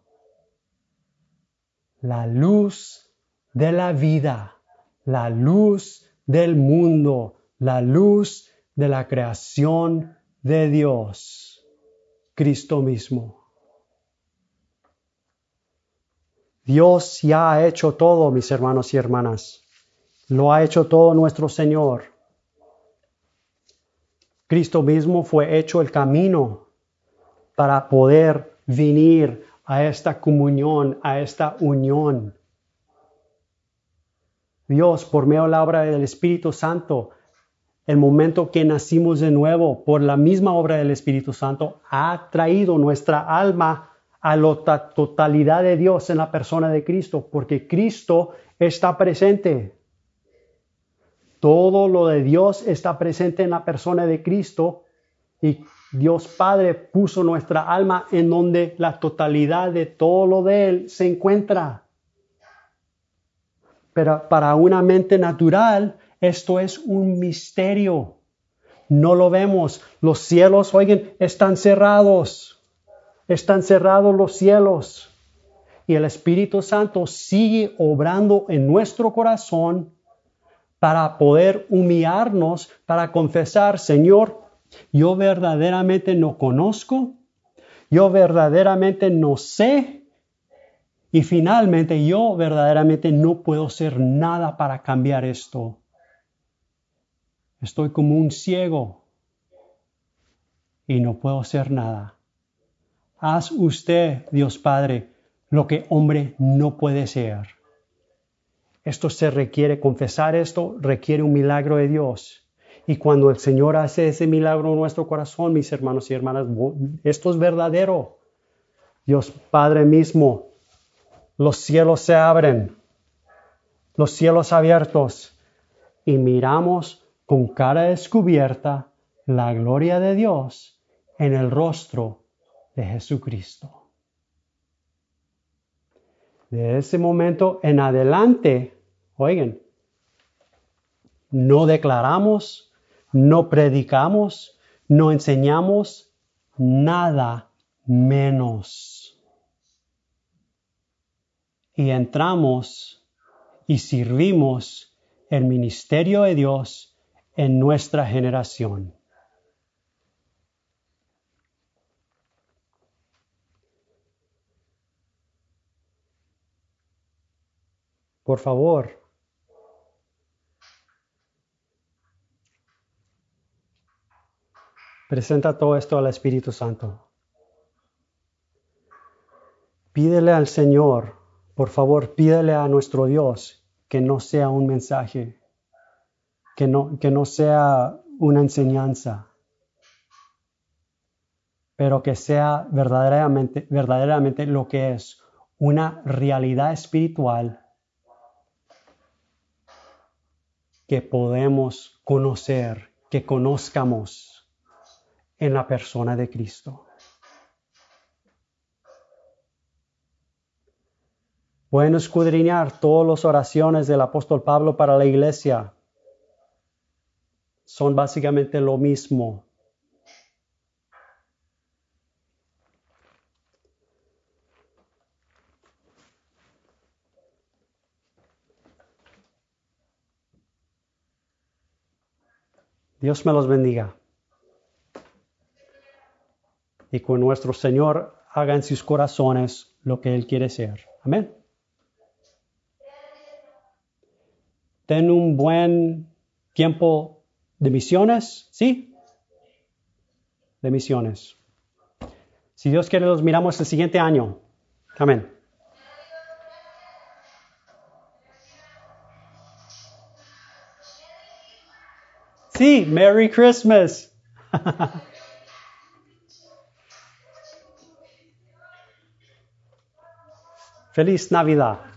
La luz de la vida, la luz del mundo, la luz de la creación de Dios, Cristo mismo. Dios ya ha hecho todo, mis hermanos y hermanas. Lo ha hecho todo nuestro Señor. Cristo mismo fue hecho el camino para poder venir a esta comunión, a esta unión. Dios, por medio de la obra del Espíritu Santo, el momento que nacimos de nuevo, por la misma obra del Espíritu Santo, ha traído nuestra alma a la totalidad de Dios en la persona de Cristo, porque Cristo está presente. Todo lo de Dios está presente en la persona de Cristo y Dios Padre puso nuestra alma en donde la totalidad de todo lo de Él se encuentra. Pero para una mente natural, esto es un misterio. No lo vemos. Los cielos, oigan, están cerrados. Están cerrados los cielos. Y el Espíritu Santo sigue obrando en nuestro corazón para poder humillarnos, para confesar, Señor, yo verdaderamente no conozco, yo verdaderamente no sé, y finalmente yo verdaderamente no puedo hacer nada para cambiar esto. Estoy como un ciego y no puedo hacer nada. Haz usted, Dios Padre, lo que hombre no puede hacer. Esto se requiere, confesar esto requiere un milagro de Dios. Y cuando el Señor hace ese milagro en nuestro corazón, mis hermanos y hermanas, esto es verdadero. Dios Padre mismo, los cielos se abren, los cielos abiertos, y miramos con cara descubierta la gloria de Dios en el rostro de Jesucristo. De ese momento en adelante, oigan, no declaramos, no predicamos, no enseñamos nada menos. Y entramos y servimos el ministerio de Dios en nuestra generación. Por favor, presenta todo esto al Espíritu Santo. Pídele al Señor, por favor, pídele a nuestro Dios que no sea un mensaje, que no sea una enseñanza, pero que sea verdaderamente lo que es una realidad espiritual que podemos conocer, que conozcamos en la persona de Cristo. Pueden escudriñar todas las oraciones del apóstol Pablo para la iglesia. Son básicamente lo mismo. Dios me los bendiga. Y con nuestro Señor haga en sus corazones lo que Él quiere hacer. Amén. Ten un buen tiempo de misiones, ¿sí? De misiones. Si Dios quiere, los miramos el siguiente año. Amén. Sí, Merry Christmas. Feliz Navidad.